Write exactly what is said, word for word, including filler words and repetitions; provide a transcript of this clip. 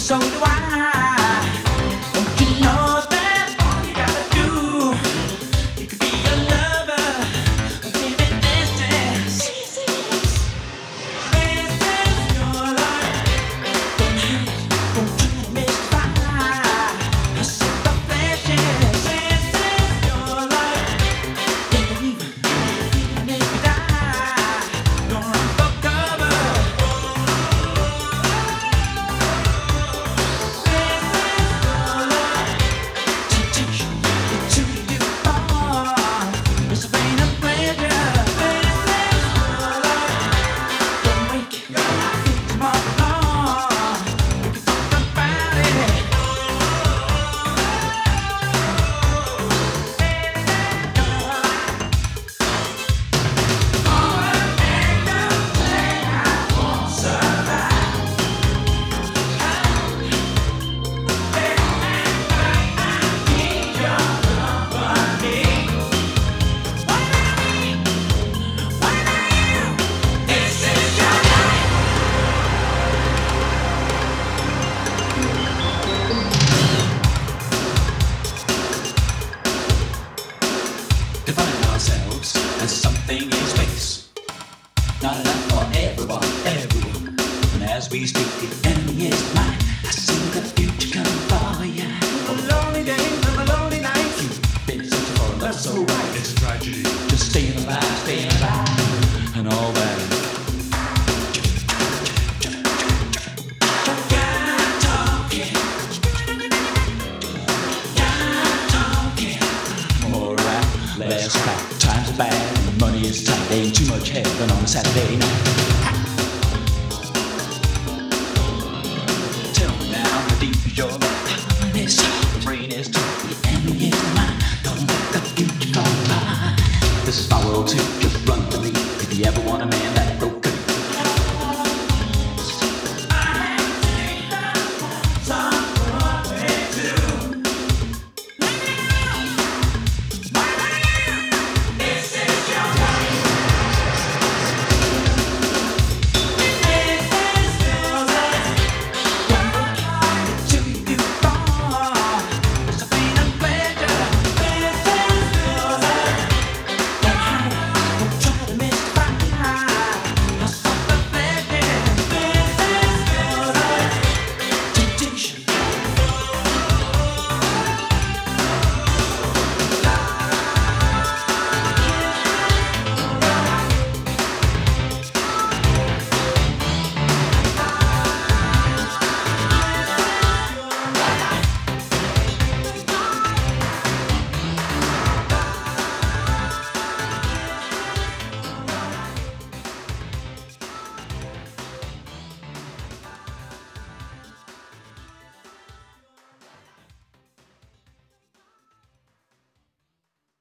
so do I. Don't you know that all you gotta do, you could be a lover, live in distance. This is your life. Don't hate, don't try to mystify. I set the flashes. This is your life. Take it even, even if you die. Don't run for cover. Define ourselves as something in space. Not enough for everyone, everyone. And as we speak, the enemy is mine. I see the future come for ya. The lonely days and the lonely nights. You've been searching for love so right. It's a tragedy. Just staying alive, staying alive, and all that. Last night, times are bad, and money is tight. Ain't too much heaven on a Saturday night.